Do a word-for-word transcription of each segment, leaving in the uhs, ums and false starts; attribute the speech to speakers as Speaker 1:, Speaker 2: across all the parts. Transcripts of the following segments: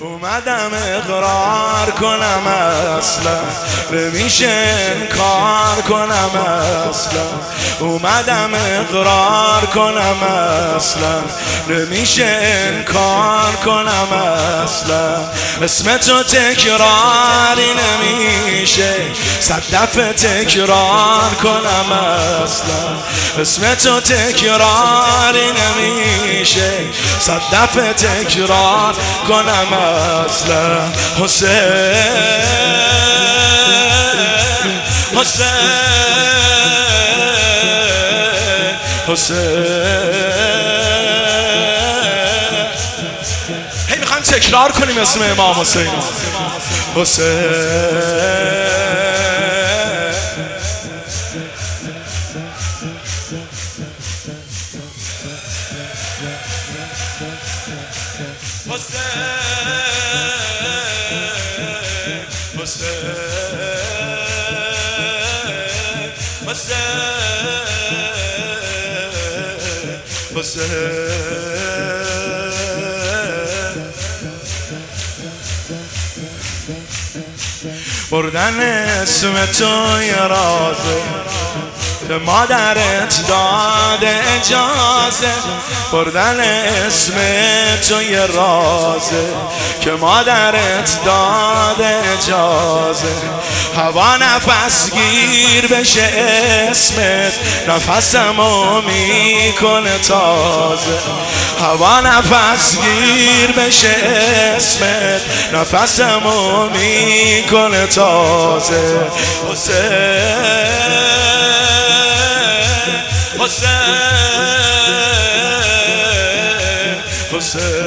Speaker 1: اومدم اقرار کنم اصلا نمیشه انکار کنم اصلا اومدم اقرار کنم اصلا نمیشه انکار کنم اصلا اسم تو تکراری نمیشه صد دفعه تکرار کنم اصلا اسم تو تکراری نمیشه صد دفعه تکرار کنم اصلا حسین حسین حسین هی میخوایم تکرار کنیم اسم امام حسین حسین بردن اسم تو یه رازه که مادرت داده اجازه بردن اسم تو یه رازه که مادرت داده اجازه هوا نفس گیر بشه اسمت نفسمو میکنه تازه هوا نفس گیر بشه اسمت نفسمو میکنه تازه حسین حسین حسین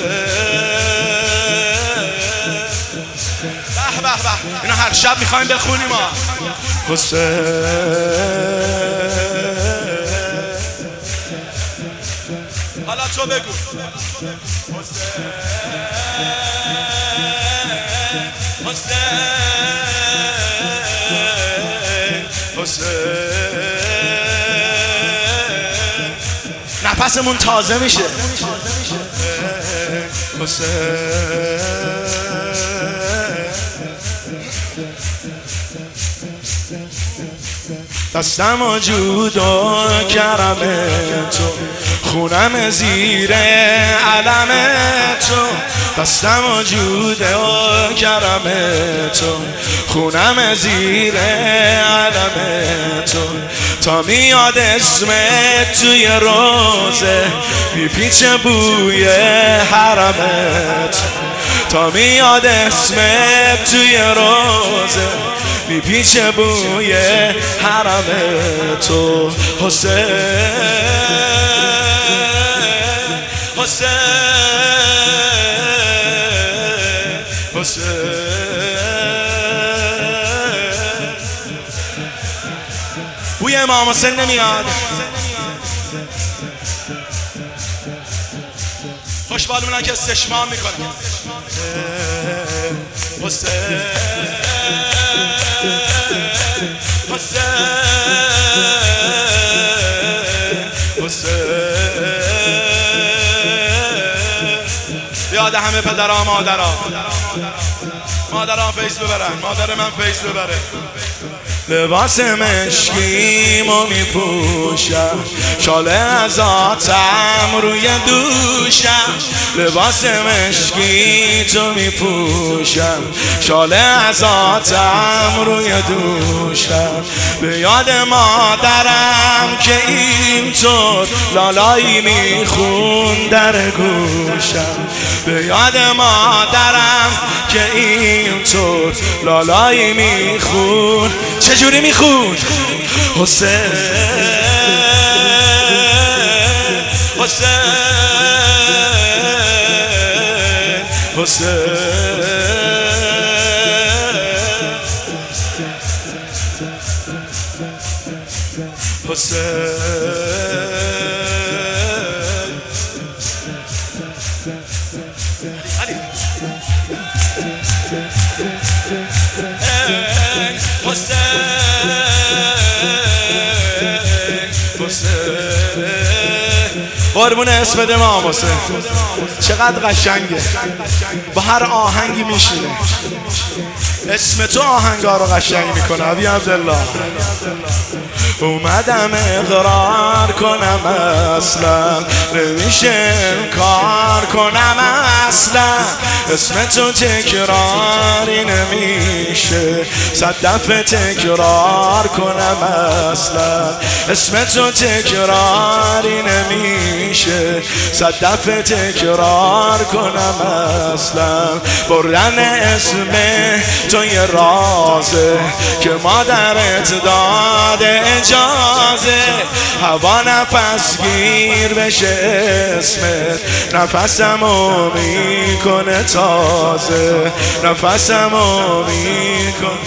Speaker 1: به به به اینا هر شب میخوایم بخونیم ها حسین حالا تو بگو حسین حسین حسین نفسمون تازه میشه حسین دستم و جود و کرم تو خونم زیر علم تو دستم و جود و کرم تو خونم زیر علم تو تا میاد اسمت توی روزه میپیچه بوی حرمت تا میاد اسمت توی روزه میپیچه بوی حرم تو حسین حسین حسین بوی امام حسین نمیاد خوشبالمونن که استشمام میکنن حسین حسین حسین بیاد همه پدرها مادرها مادرها فیض ببرن مادر من فیض ببره لباس مشکیمو میپوشم شاله از آتم روی دوشم لباس مشکی تو میپوشم شاله از آتم روی دوشم به یاد مادرم که اینطور لالایی میخون در گوشم به یاد مادرم که اینطور لالایی میخون چجوری میخون حسین حسین حسین حسین قربون اسم امام حسین. چقدر قشنگه، با هر آهنگی میشینه. اسم تو آهنگا رو قشنگ میکنه. ابی عبدالله اومدم اقرار کنم اصلا نمیشه کار کنم اصلا، اسم تو تکراری نمیشه صد دفعه تکرار کنم اصلا، اسم تو تکراری نمیشه صد دفعه تکرار کنم اصلا. بردن اسم تو یه رازه که مادرت داده اجازه، هوا نفس گیر بشه اسمت نفسمو میکنه تازه، نفسمو میکنه.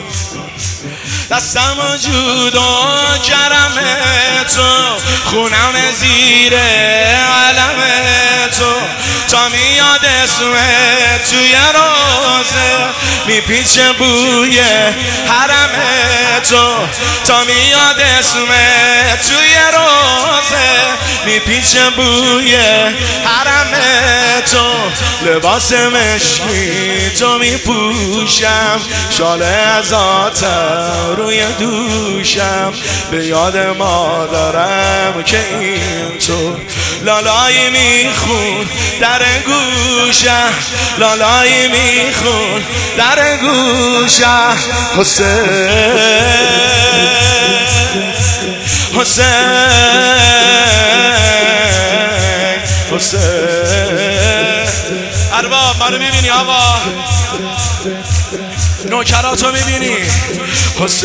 Speaker 1: دستمو جدا کرم تو، خونم زیر علم تو، تا میاد اسمت توی روزه میپیچه بوی حرم تو، تا میاد اسمت توی روزه میپیچه بوی حرم تو. لباس مشکی تو میپوشم، شال از آتم روی دوشم، به یاد مادرم که این تو لالایی میخون در گوشم، لالایی میخون در گوشم. حسین حسین حسین. ارباب منو میبینی آقا؟ نوکراتو میبینی؟ حسین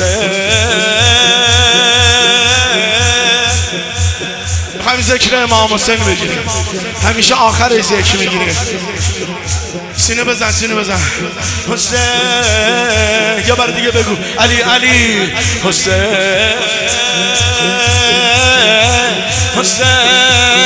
Speaker 1: همین ذکر امام حسین بگیریم، همیشه آخر ذکر میگیریم. سینه بزن سینه بزن. حسین یه بار دیگه بگو علی علی. حسین حسین